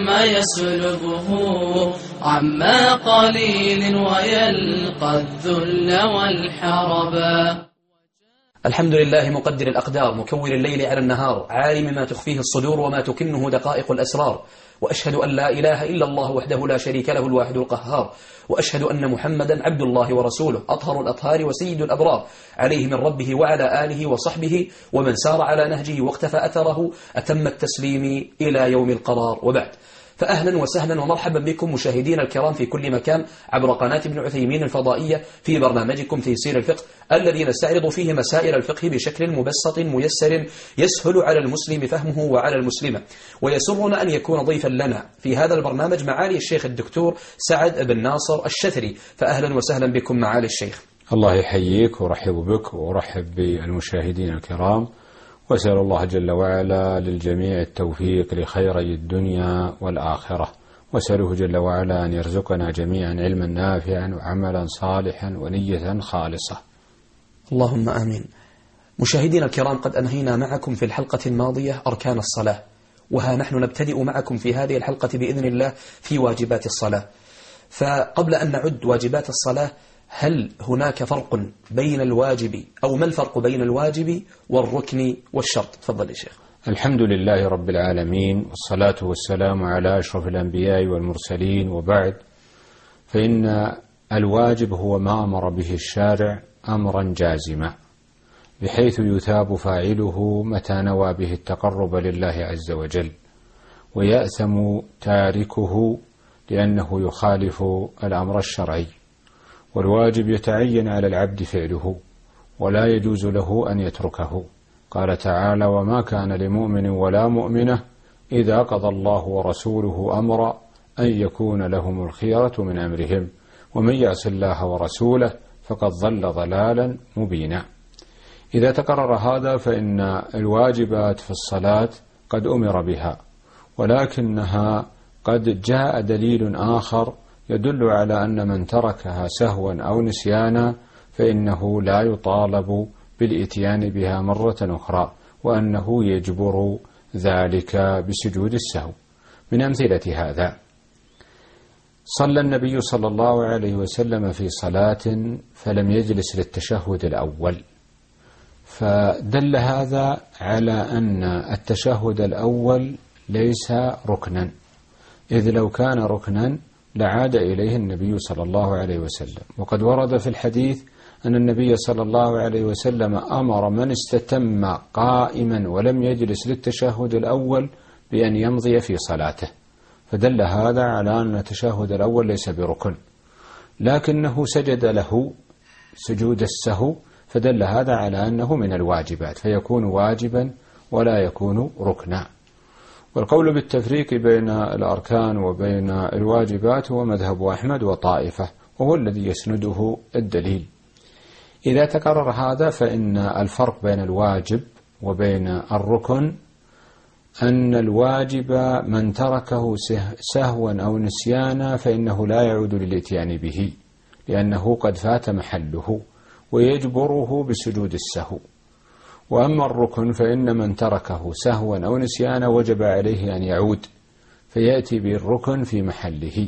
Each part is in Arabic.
يسلبه عما قليل ويلقى الذل والحربا. الحمد لله مقدر الأقدار، مكور الليل على النهار، عالم ما تخفيه الصدور وما تكنه دقائق الأسرار، وأشهد أن لا إله إلا الله وحده لا شريك له الواحد القهار، وأشهد أن محمدا عبد الله ورسوله أطهر الأطهار وسيد الأبرار، عليه من ربه وعلى آله وصحبه ومن سار على نهجه واقتفى أثره أتم التسليم إلى يوم القرار. وبعد، فأهلا وسهلا ومرحبا بكم مشاهدين الكرام في كل مكان عبر قناة ابن عثيمين الفضائية في برنامجكم تيسير الفقه، الذي نستعرض فيه مسائل الفقه بشكل مبسط ميسر يسهل على المسلم فهمه وعلى المسلمة. ويسرنا أن يكون ضيفا لنا في هذا البرنامج معالي الشيخ الدكتور سعد بن ناصر الشثري، فأهلا وسهلا بكم معالي الشيخ. الله يحييك ورحب بك ورحب بالمشاهدين الكرام، وأسأل الله جل وعلا للجميع التوفيق لخيري الدنيا والآخرة، وأسأله جل وعلا أن يرزقنا جميعا علما نافعا وعملا صالحا ونية خالصة. اللهم آمين. مشاهدينا الكرام، قد أنهينا معكم في الحلقة الماضية أركان الصلاة، وها نحن نبتدئ معكم في هذه الحلقة بإذن الله في واجبات الصلاة. فقبل أن نعد واجبات الصلاة، هل هناك فرق بين الواجب أو ما الفرق بين الواجب والركن والشرط؟ تفضل يا شيخ. الحمد لله رب العالمين، والصلاة والسلام على أشرف الأنبياء والمرسلين، وبعد، فإن الواجب هو ما أمر به الشارع أمرا جازما، بحيث يثاب فاعله متى نوى به التقرب لله عز وجل، ويأثم تاركه لأنه يخالف الأمر الشرعي. والواجب يتعين على العبد فعله، ولا يجوز له أن يتركه. قال تعالى: وما كان لمؤمن ولا مؤمنة إذا قضى الله ورسوله أمرا أن يكون لهم الخيرة من أمرهم ومن يعص الله ورسوله فقد ضل ضلالا مبينا. إذا تقرر هذا فإن الواجبات في الصلاة قد أمر بها، ولكنها قد جاء دليل آخر يدل على أن من تركها سهوا أو نسيانا فإنه لا يطالب بالإتيان بها مرة أخرى، وأنه يجبر ذلك بسجود السهو. من أمثلة هذا: صلى النبي صلى الله عليه وسلم في صلاة فلم يجلس للتشهد الأول، فدل هذا على أن التشهد الأول ليس ركنا، إذ لو كان ركنا لعاد إليه النبي صلى الله عليه وسلم. وقد ورد في الحديث أن النبي صلى الله عليه وسلم أمر من استتم قائما ولم يجلس للتشهد الأول بأن يمضي في صلاته، فدل هذا على أن التشهد الأول ليس بركن، لكنه سجد له سجود السهو، فدل هذا على أنه من الواجبات، فيكون واجبا ولا يكون ركنا. والقول بالتفريق بين الأركان وبين الواجبات هو مذهب أحمد وطائفة، وهو الذي يسنده الدليل. إذا تقرر هذا فإن الفرق بين الواجب وبين الركن أن الواجب من تركه سهوا أو نسيانا فإنه لا يعود للإتيان به، لأنه قد فات محله ويجبره بسجود السهو. وأما الركن فإن من تركه سهوا أو نسيانا وجب عليه أن يعود فيأتي بالركن في محله.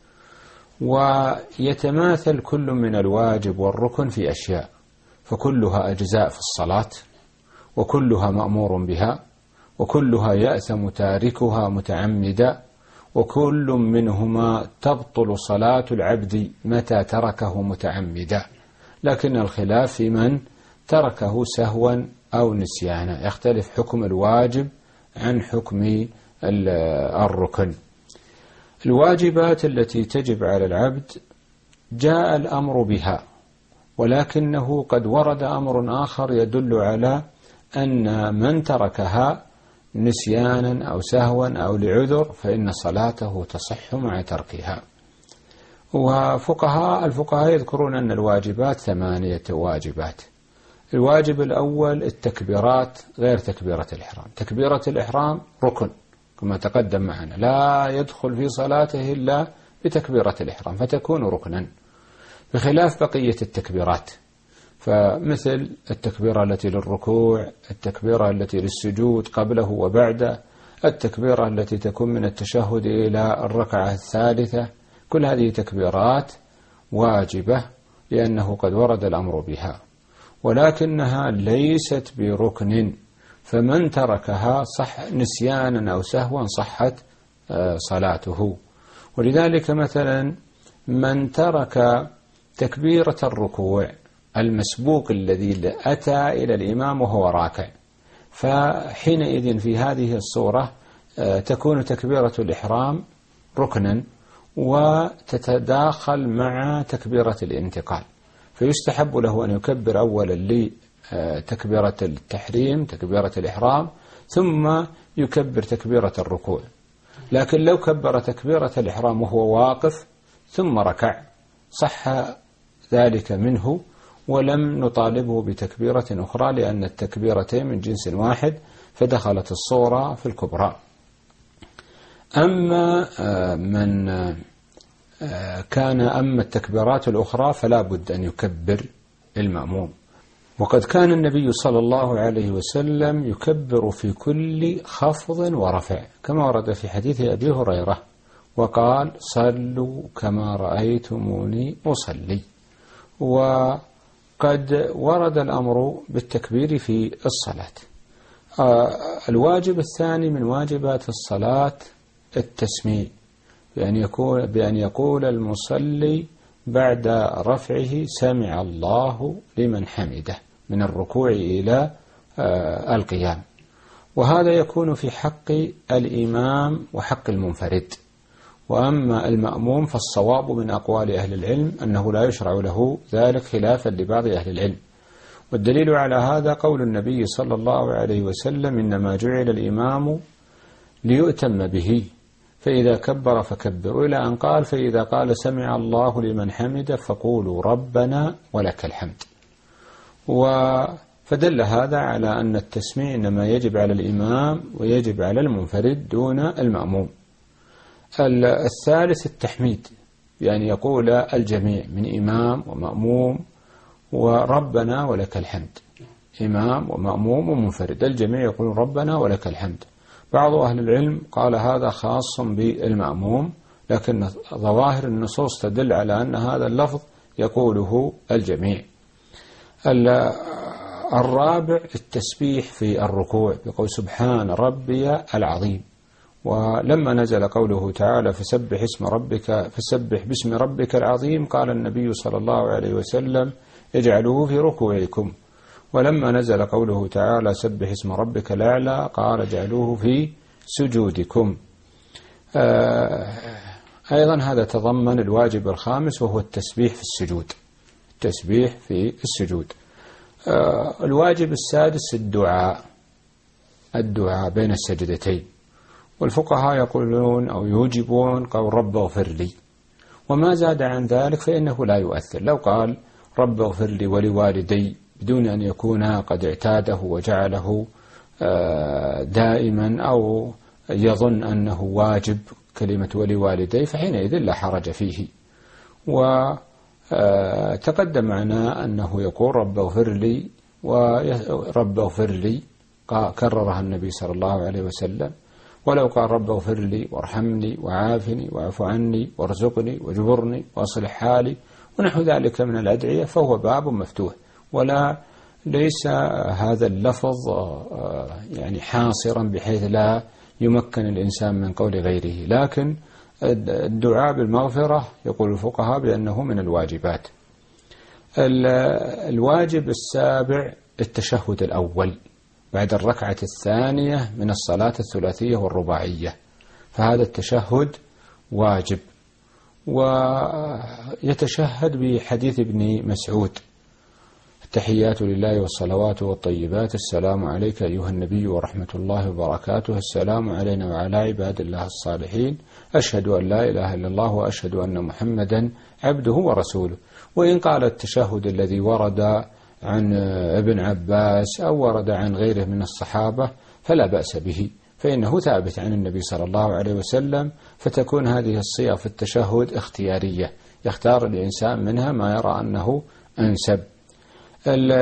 ويتماثل كل من الواجب والركن في أشياء، فكلها أجزاء في الصلاة، وكلها مأمور بها، وكلها يأثم تاركها متعمدا، وكل منهما تبطل صلاة العبد متى تركه متعمدا، لكن الخلاف في من تركه سهوا أو نسيانا، يختلف حكم الواجب عن حكم الركن. الواجبات التي تجب على العبد جاء الأمر بها، ولكنه قد ورد أمر آخر يدل على أن من تركها نسيانا أو سهوا أو لعذر فإن صلاته تصح مع تركها. الفقهاء يذكرون أن الواجبات 8 واجبات. الواجب الأول التكبيرات غير تكبيرة الإحرام. تكبيرة الإحرام ركن كما تقدم معنا، لا يدخل في صلاته إلا بتكبيرة الإحرام فتكون ركنا، بخلاف بقية التكبيرات، فمثل التكبيرة التي للركوع، التكبيرة التي للسجود قبله وبعده، التكبيرة التي تكون من التشهد إلى الركعة الثالثة، كل هذه تكبيرات واجبة لأنه قد ورد الأمر بها، ولكنها ليست بركن، فمن تركها صح نسيانا أو سهوا صحت صلاته. ولذلك مثلا من ترك تكبيرة الركوع المسبوق الذي أتى إلى الإمام وهو راكع، فحينئذ في هذه الصورة تكون تكبيرة الإحرام ركنا وتتداخل مع تكبيرة الانتقال، فيستحب له أن يكبر أولا لتكبيرة التحريم تكبيرة الإحرام ثم يكبر تكبيرة الركوع. لكن لو كبر تكبيرة الإحرام وهو واقف ثم ركع صح ذلك منه، ولم نطالبه بتكبيرة أخرى لأن التكبيرتين من جنس واحد فدخلت الصورة في الكبرى. أما أما التكبيرات الأخرى فلا بد أن يكبر المأموم. وقد كان النبي صلى الله عليه وسلم يكبر في كل خفض ورفع كما ورد في حديث أبي هريرة، وقال صلوا كما رأيتموني أصلي. وقد ورد الأمر بالتكبير في الصلاة. الواجب الثاني من واجبات الصلاة التسميع، بأن يقول المصلي بعد رفعه سمع الله لمن حمده من الركوع إلى القيام، وهذا يكون في حق الإمام وحق المنفرد. وأما المأموم فالصواب من أقوال أهل العلم أنه لا يشرع له ذلك خلافا لبعض أهل العلم. والدليل على هذا قول النبي صلى الله عليه وسلم إنما جعل الإمام ليؤتم به فإذا كبر فكبروا، إلى أن قال فإذا قال سمع الله لمن حمده فقولوا ربنا ولك الحمد. فدل هذا على أن التسميع إنما يجب على الإمام ويجب على المنفرد دون المأموم. الثالث التحميد، يعني يقول الجميع من إمام ومأموم وربنا ولك الحمد، إمام ومأموم ومنفرد الجميع يقول ربنا ولك الحمد. بعض أهل العلم قال هذا خاص بالمأموم، لكن ظواهر النصوص تدل على أن هذا اللفظ يقوله الجميع. الرابع التسبيح في الركوع بقول سبحان ربي العظيم. ولما نزل قوله تعالى فسبح باسم ربك العظيم قال النبي صلى الله عليه وسلم اجعلوه في ركوعكم. ولما نزل قوله تعالى سبح اسم ربك الأعلى قال اجعلوه في سجودكم. أيضا هذا تضمن الواجب الخامس وهو التسبيح في السجود. التسبيح في السجود. الواجب السادس الدعاء بين السجدتين، والفقهاء يقولون أو يوجبون قول رب اغفر لي، وما زاد عن ذلك فإنه لا يؤثر. لو قال رب اغفر لي ولوالدي بدون أن يكون قد اعتاده وجعله دائما أو يظن أنه واجب كلمة ولوالدي فحينئذ لا حرج فيه. وتقدم معنا أنه يقول رب اغفر لي ورب اغفر لي كررها النبي صلى الله عليه وسلم. ولو قال رب اغفر لي وارحمني وعافني واعف عني وارزقني واجبرني واصلح حالي ونحو ذلك من الأدعية فهو باب مفتوح، ليس هذا اللفظ يعني حاصرا بحيث لا يمكن الإنسان من قول غيره. لكن الدعاء بالمغفرة يقول الفقهاء بأنه من الواجبات. الواجب السابع التشهد الأول بعد الركعة الثانية من الصلاة الثلاثية والرباعية، فهذا التشهد واجب. ويتشهد بحديث ابن مسعود التحيات لله والصلوات والطيبات السلام عليك أيها النبي ورحمة الله وبركاته السلام علينا وعلى عباد الله الصالحين أشهد أن لا إله إلا الله وأشهد أن محمدا عبده ورسوله. وإن قال التشهد الذي ورد عن ابن عباس أو ورد عن غيره من الصحابة فلا بأس به، فإنه ثابت عن النبي صلى الله عليه وسلم، فتكون هذه الصيغ في التشهد اختيارية يختار الإنسان منها ما يرى أنه أنسب.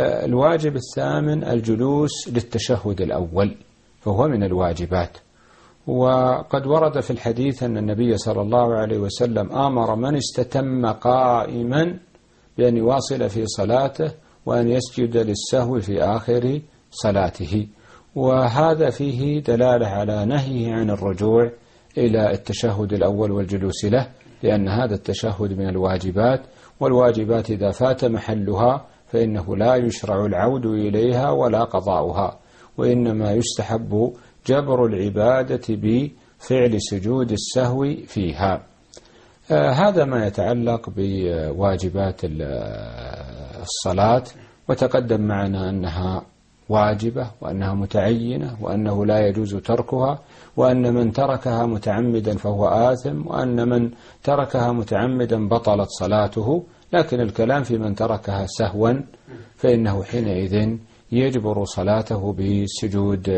الواجب الثامن الجلوس للتشهد الأول فهو من الواجبات. وقد ورد في الحديث أن النبي صلى الله عليه وسلم آمر من استتم قائما بأن يواصل في صلاته وأن يسجد للسهو في آخر صلاته، وهذا فيه دلالة على نهيه عن الرجوع إلى التشهد الأول والجلوس له، لأن هذا التشهد من الواجبات، والواجبات إذا فات محلها فإنه لا يشرع العود إليها ولا قضاؤها، وإنما يستحب جبر العبادة بفعل سجود السهو فيها. هذا ما يتعلق بواجبات الصلاة، وتقدم معنا أنها واجبة وأنها متعينة وأنه لا يجوز تركها، وأن من تركها متعمدا فهو آثم، وأن من تركها متعمدا بطلت صلاته. لكن الكلام في من تركها سهوا فإنه حينئذ يجبر صلاته بسجود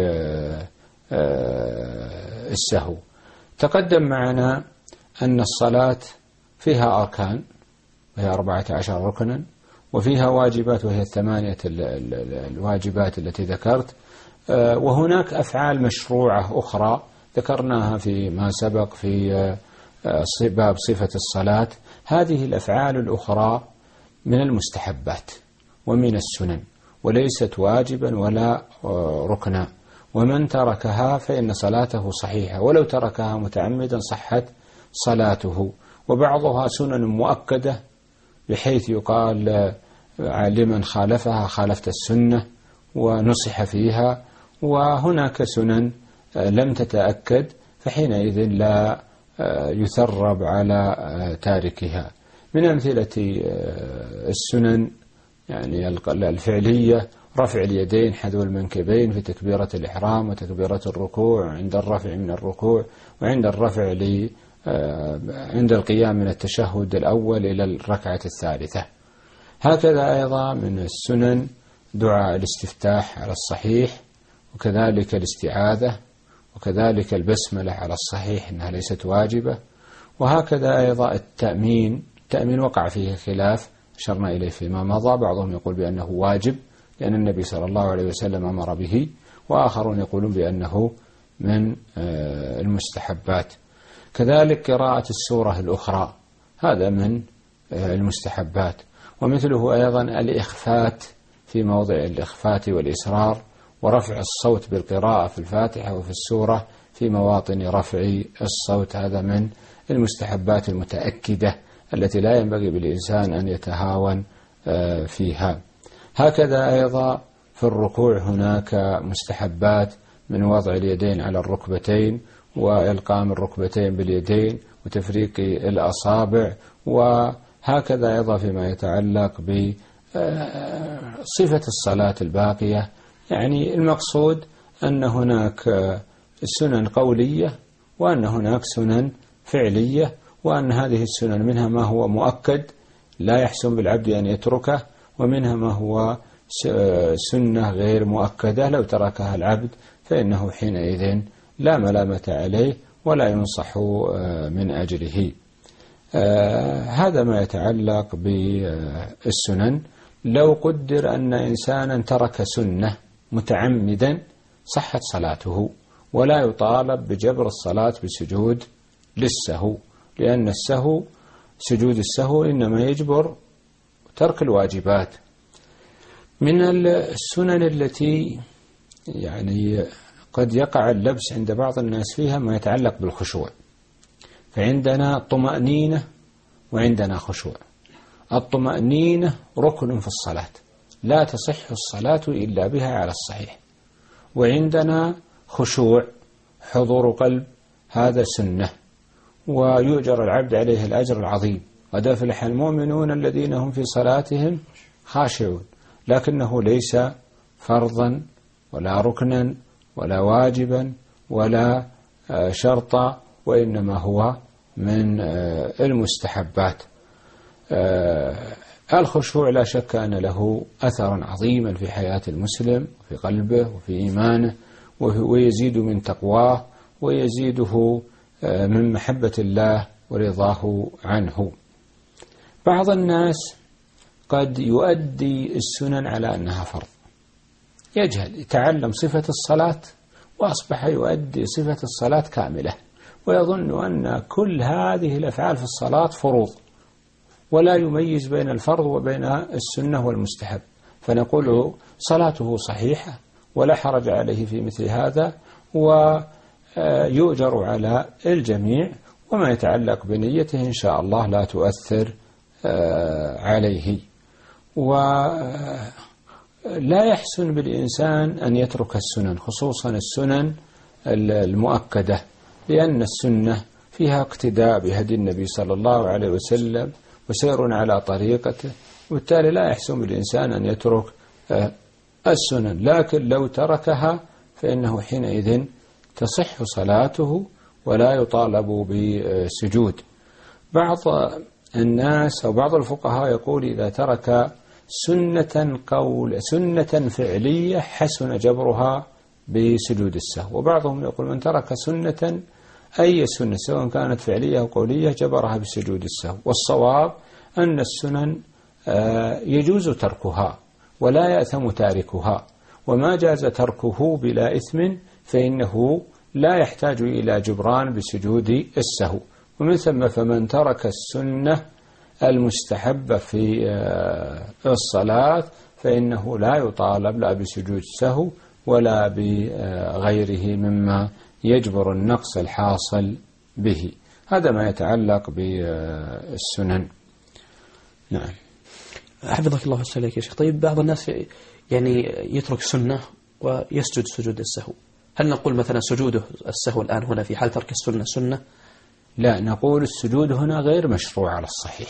السهو. تقدم معنا أن الصلاة فيها أركان وهي 14 ركنا، وفيها واجبات وهي 8 الواجبات التي ذكرت، وهناك أفعال مشروعة أخرى ذكرناها فيما سبق في باب صفة الصلاة. هذه الأفعال الأخرى من المستحبات ومن السنن، وليست واجبا ولا ركنا، ومن تركها فإن صلاته صحيحة، ولو تركها متعمدا صحت صلاته. وبعضها سنن مؤكدة بحيث يقال لمن خالفها خالفت السنة ونصح فيها، وهناك سنن لم تتأكد فحينئذ لا يثرب على تاركها. من أمثلة السنن يعني الفعلية رفع اليدين حذو المنكبين في تكبيرة الإحرام وتكبيرة الركوع، عند الرفع من الركوع، وعند الرفع عند القيام من التشهد الأول إلى الركعة الثالثة. هكذا أيضا من السنن دعاء الاستفتاح على الصحيح، وكذلك الاستعاذة، وكذلك البسملة على الصحيح إنها ليست واجبة. وهكذا أيضا التأمين وقع فيه خلاف أشرنا إليه فيما مضى، بعضهم يقول بأنه واجب لأن النبي صلى الله عليه وسلم أمر به، وآخرون يقولون بأنه من المستحبات. كذلك قراءة السورة الأخرى هذا من المستحبات، ومثله أيضا الإخفات في موضع الإخفات والإسرار، ورفع الصوت بالقراءة في الفاتحة وفي السورة في مواطن رفع الصوت، هذا من المستحبات المتأكدة التي لا ينبغي بالإنسان أن يتهاون فيها. هكذا أيضا في الركوع هناك مستحبات من وضع اليدين على الركبتين، وإلقام الركبتين باليدين، وتفريق الأصابع، وهكذا أيضا فيما يتعلق بصفة الصلاة الباقية. يعني المقصود أن هناك سنن قولية وأن هناك سنن فعلية، وأن هذه السنن منها ما هو مؤكد لا يحسن بالعبد أن يتركه، ومنها ما هو سنة غير مؤكدة لو تركها العبد فإنه حينئذ لا ملامة عليه ولا ينصح من أجله. هذا ما يتعلق بالسنن. لو قدر أن إنسانا ترك سنة متعمدا صحت صلاته، ولا يطالب بجبر الصلاة بسجود للسهو، لأن السهو سجود السهو إنما يجبر ترك الواجبات. من السنن التي يعني قد يقع اللبس عند بعض الناس فيها ما يتعلق بالخشوع، فعندنا طمأنينة وعندنا خشوع. الطمأنينة ركن في الصلاة لا تصح الصلاة إلا بها على الصحيح، وعندنا خشوع حضور قلب هذا سنة، ويؤجر العبد عليه الأجر العظيم. قد أفلح المؤمنون الذين هم في صلاتهم خاشعون، لكنه ليس فرضا ولا ركنا ولا واجبا ولا شرطا، وإنما هو من المستحبات. الخشوع لا شك أن له أثرا عظيما في حياة المسلم وفي قلبه وفي إيمانه، ويزيد من تقواه ويزيده من محبة الله ورضاه عنه. بعض الناس قد يؤدي السنن على أنها فرض، يجهل، يتعلم صفة الصلاة وأصبح يؤدي صفة الصلاة كاملة، ويظن أن كل هذه الأفعال في الصلاة فروض، ولا يميز بين الفرض وبين السنة والمستحب، فنقول صلاته صحيحة ولا حرج عليه في مثل هذا، ويؤجر على الجميع، وما يتعلق بنيته إن شاء الله لا تؤثر عليه. ولا يحسن بالإنسان أن يترك السنن، خصوصا السنن المؤكدة، لأن السنة فيها اقتداء بهدي النبي صلى الله عليه وسلم وسير على طريقته، وبالتالي لا يحسن بالإنسان أن يترك السنن، لكن لو تركها فإنه حينئذ تصح صلاته ولا يطالب بسجود. بعض الناس أو بعض الفقهاء يقول إذا ترك سنة فعلية حسن جبرها بسجود السهو، وبعضهم يقول من ترك سنة أي سنة سواء كانت فعلية أو قولية جبرها بسجود السهو. والصواب أن السنن يجوز تركها ولا يأثم تاركها، وما جاز تركه بلا إثم فإنه لا يحتاج إلى جبران بسجود السهو. ومن ثم فمن ترك السنة المستحبة في الصلاة فإنه لا يطالب لا بسجود السهو ولا بغيره مما يجبر النقص الحاصل به. هذا ما يتعلق بالسنن. نعم. حفظك الله وسلك يا شيخ. طيب بعض الناس يعني يترك سنة ويسجد سجود السهو، هل نقول مثلا سجوده السهو الآن هنا في حال ترك السنة سنة؟ لا، نقول السجود هنا غير مشروع على الصحيح.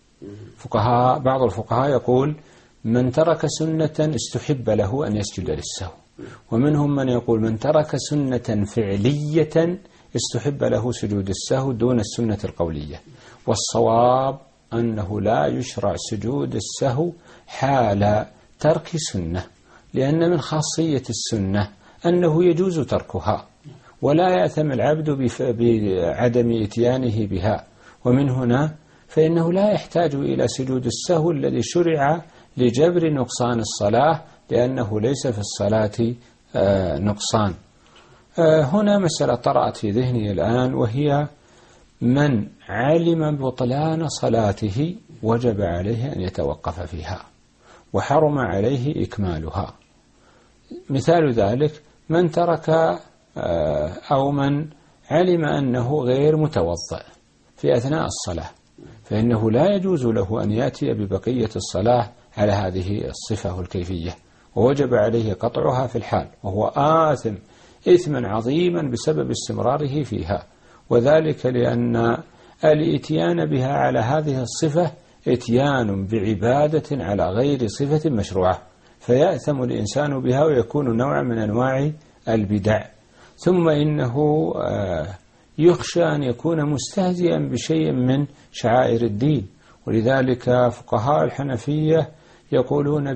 بعض الفقهاء يقول من ترك سنة استحب له أن يسجد للسهو، ومنهم من يقول من ترك سنة فعلية استحب له سجود السهو دون السنة القولية. والصواب أنه لا يشرع سجود السهو حال ترك سنة، لأن من خاصية السنة أنه يجوز تركها ولا يأثم العبد بعدم إتيانه بها، ومن هنا فإنه لا يحتاج إلى سجود السهو الذي شرع لجبر نقصان الصلاة، لأنه ليس في الصلاة نقصان. هنا مسألة طرأت في ذهني الآن، وهي من علم بطلان صلاته وجب عليه أن يتوقف فيها وحرم عليه إكمالها. مثال ذلك من ترك أو من علم أنه غير متوضئ في أثناء الصلاة، فإنه لا يجوز له أن يأتي ببقية الصلاة على هذه الصفة والكيفية، ووجب عليه قطعها في الحال، وهو آثم إثما عظيما بسبب استمراره فيها، وذلك لأن الإتيان بها على هذه الصفة إتيان بعبادة على غير صفة مشروعة، فيأثم الإنسان بها ويكون نوع من أنواع البدع. ثم إنه يخشى أن يكون مستهزئا بشيء من شعائر الدين، ولذلك فقهاء الحنفية يقولون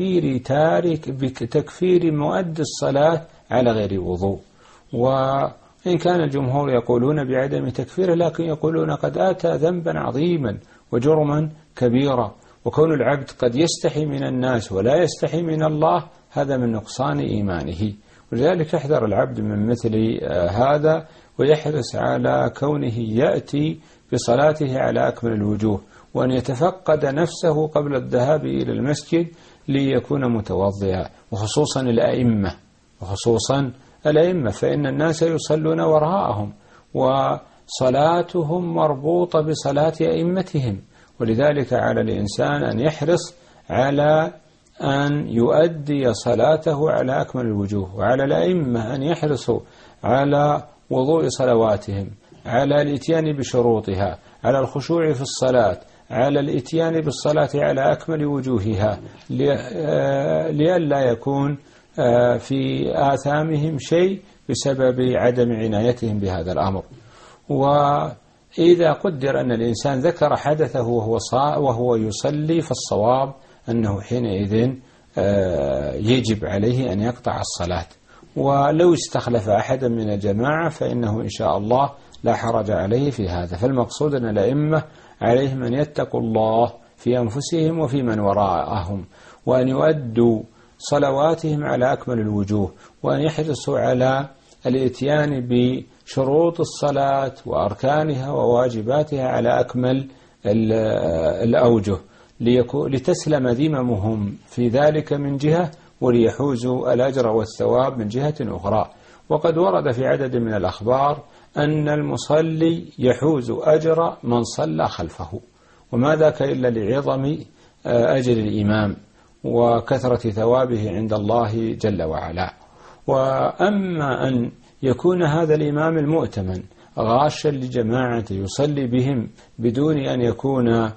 بتكفير مؤدي الصلاة على غير وضوء، وإن كان الجمهور يقولون بعدم تكفيره، لكن يقولون قد أتى ذنبا عظيما وجرما كبيرا، وكون العبد قد يستحي من الناس ولا يستحي من الله هذا من نقصان إيمانه. ولذلك يحذر العبد من مثل هذا، ويحرص على كونه يأتي بصلاته على أكمل الوجوه، وأن يتفقد نفسه قبل الذهاب إلى المسجد ليكون متوضئا، وخصوصا الأئمة فإن الناس يصلون وراءهم وصلاتهم مربوطة بصلاة أئمتهم، ولذلك على الإنسان أن يحرص على أن يؤدي صلاته على أكمل الوجوه، وعلى الأئمة أن يحرصوا على وضوء صلواتهم، على الإتيان بشروطها، على الخشوع في الصلاة، على الإتيان بالصلاة على أكمل وجوهها، لئلا يكون في آثامهم شيء بسبب عدم عنايتهم بهذا الأمر. وإذا قدر أن الإنسان ذكر حدثه وهو يصلي، فالصواب أنه حينئذ يجب عليه أن يقطع الصلاة، ولو استخلف أحدا من الجماعة فإنه إن شاء الله لا حرج عليه في هذا. فالمقصود أن الأئمة عليهم أن يتقوا الله في أنفسهم وفي من وراءهم، وأن يؤدوا صلواتهم على أكمل الوجوه، وأن يحرصوا على الإتيان بشروط الصلاة وأركانها وواجباتها على أكمل الأوجه لتسلم ذممهم في ذلك من جهة، وليحوزوا الأجر والثواب من جهة أخرى. وقد ورد في عدد من الأخبار أن المصلي يحوز أجر من صلى خلفه، وما ذاك إلا لعظم أجر الإمام وكثرة ثوابه عند الله جل وعلا. وأما أن يكون هذا الإمام المؤتمن غاشا لجماعة يصلي بهم بدون أن يكون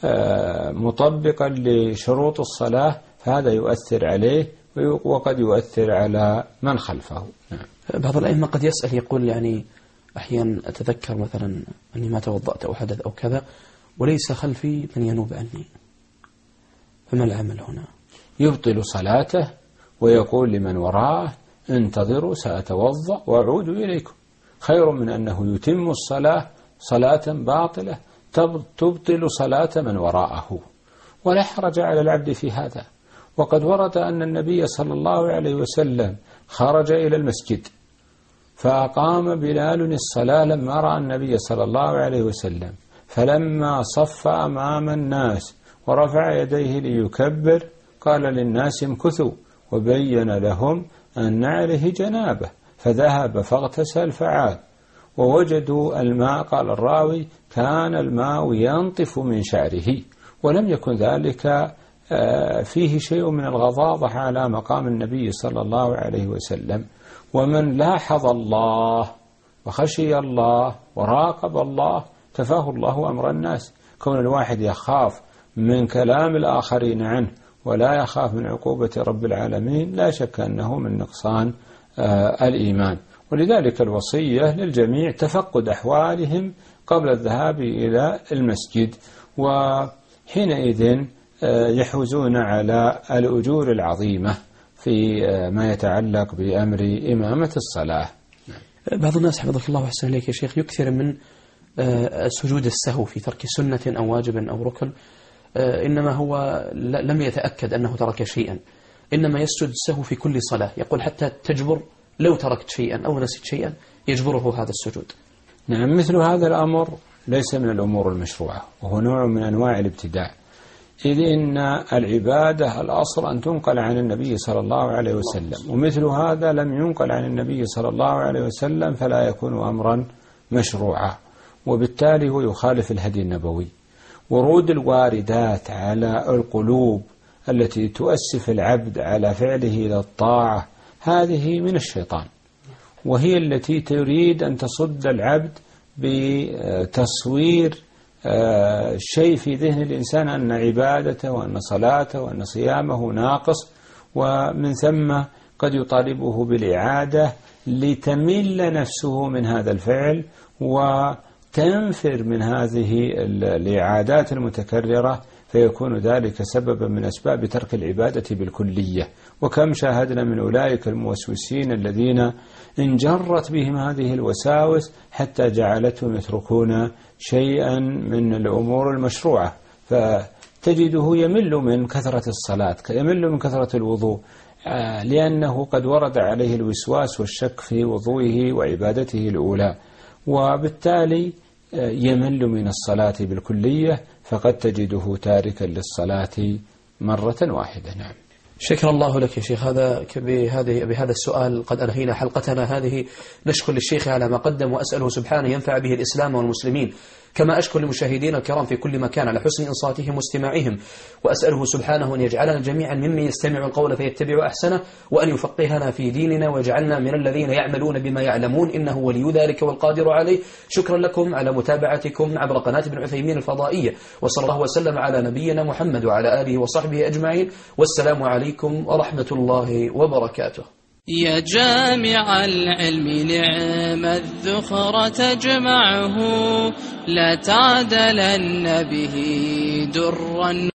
مطبقا لشروط الصلاة، فهذا يؤثر عليه وقد يؤثر على من خلفه. بعض الأئمة قد يسأل يقول يعني أحيانا أتذكر مثلا أني ما توضأت أو حدث أو كذا وليس خلفي من ينوب عني، فما العمل هنا؟ يبطل صلاته ويقول لمن وراءه انتظروا سأتوضأ وأعود إليكم، خير من أنه يتم الصلاة صلاة باطلة تبطل صلاة من وراءه، ولا حرج على العبد في هذا. وقد ورد أن النبي صلى الله عليه وسلم خرج إلى المسجد فأقام بلال الصلاة لما رأى النبي صلى الله عليه وسلم، فلما صف أمام الناس ورفع يديه ليكبر قال للناس امكثوا، وبين لهم أن عليه جنابه، فذهب فاغتسل فعاد ووجدوا الماء. قال الراوي كان الماء ينطف من شعره، ولم يكن ذلك فيه شيء من الغضاضة على مقام النبي صلى الله عليه وسلم. ومن لاحظ الله وخشي الله وراقب الله كفاه الله أمر الناس. كون الواحد يخاف من كلام الآخرين عنه ولا يخاف من عقوبة رب العالمين لا شك أنه من نقصان الإيمان. ولذلك الوصية للجميع تفقد أحوالهم قبل الذهاب إلى المسجد، وحينئذ يحوزون على الأجور العظيمة في ما يتعلق بأمر إمامة الصلاة. بعض الناس حفظك الله وحسن إليك يا شيخ يكثر من سجود السهو في ترك سنة أو واجب أو ركن، إنما هو لم يتأكد أنه ترك شيئا، إنما يسجد السهو في كل صلاة، يقول حتى تجبر لو تركت شيئا أو نسيت شيئا يجبره هذا السجود. نعم، مثل هذا الأمر ليس من الأمور المشروعة، وهو نوع من أنواع الابتداع، إذ إن العبادة الأصل أن تنقل عن النبي صلى الله عليه وسلم، ومثل هذا لم ينقل عن النبي صلى الله عليه وسلم فلا يكون أمرا مشروعا، وبالتالي هو يخالف الهدي النبوي. ورود الواردات على القلوب التي تؤسف العبد على فعله للطاعة هذه من الشيطان، وهي التي تريد أن تصد العبد بتصوير شيء في ذهن الإنسان أن عبادته وأن صلاته وأن صيامه ناقص، ومن ثم قد يطالبه بالإعادة لتمل نفسه من هذا الفعل وتنفر من هذه الإعادات المتكررة، فيكون ذلك سببا من أسباب ترك العبادة بالكلية. وكم شاهدنا من أولئك الموسوسين الذين انجرت بهم هذه الوساوس حتى جعلتهم يتركون شيئا من الأمور المشروعة، فتجده يمل من كثرة الصلاة، يمل من كثرة الوضوء، لأنه قد ورد عليه الوسواس والشك في وضوئه وعبادته الأولى، وبالتالي يمل من الصلاة بالكلية، فقد تجده تاركا للصلاة مرة واحدة. نعم. شكر الله لك يا شيخ. بهذا السؤال قد أنهينا حلقتنا هذه. نشكر للشيخ على ما قدم، وأسأله سبحانه ينفع به الإسلام والمسلمين، كما أشكر للمشاهدين الكرام في كل مكان على حسن إنصاتهم واستماعهم، وأسأله سبحانه أن يجعلنا جميعا ممن يستمع القول فيتبع أحسنه، وأن يفقهنا في ديننا ويجعلنا من الذين يعملون بما يعلمون، إنه ولي ذلك والقادر عليه. شكرا لكم على متابعتكم عبر قناة ابن عثيمين الفضائية، وصلى الله وسلم على نبينا محمد وعلى آله وصحبه أجمعين، والسلام عليكم ورحمة الله وبركاته. يا جامع العلم نعم الذخر تجمعه، لا تعدلن به درا